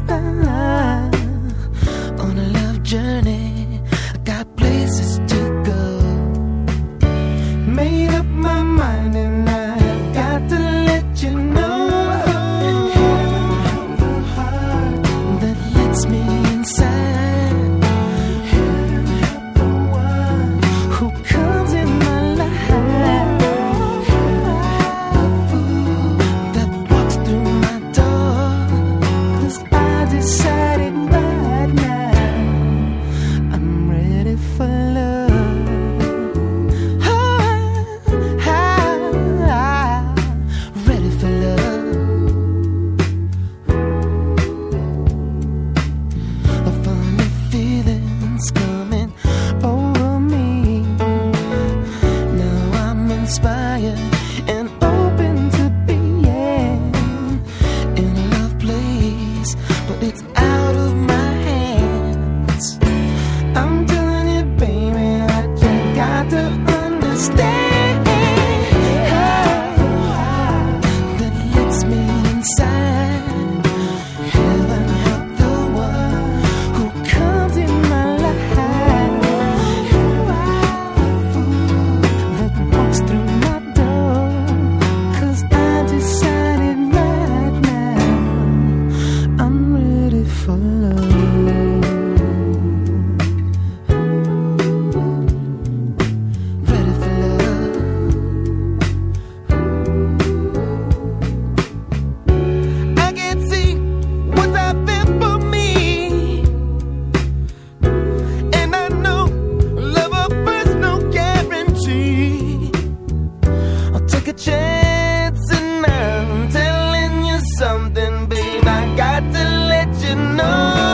start on a love journey. I got places to go. Made up my mind and I got to let you know. Heaven help the heart that lets me inside. Heaven help the one who comes in my life. Decided right now I'm ready for love. Ready for love. A funny feeling's coming over me. Now I'm inspired and open to being in a love place, but it's out of my hands. I'm telling you, baby, I just got to understand that lets me inside. Heaven help the one who comes in my life. The fool that walks through my door, 'cause I decided right now I'm ready for love. Ready for love. I can't see what's out there for me, and I know love at first no guarantee. I'll take a chance and I'm telling you something, babe, I got to let you know.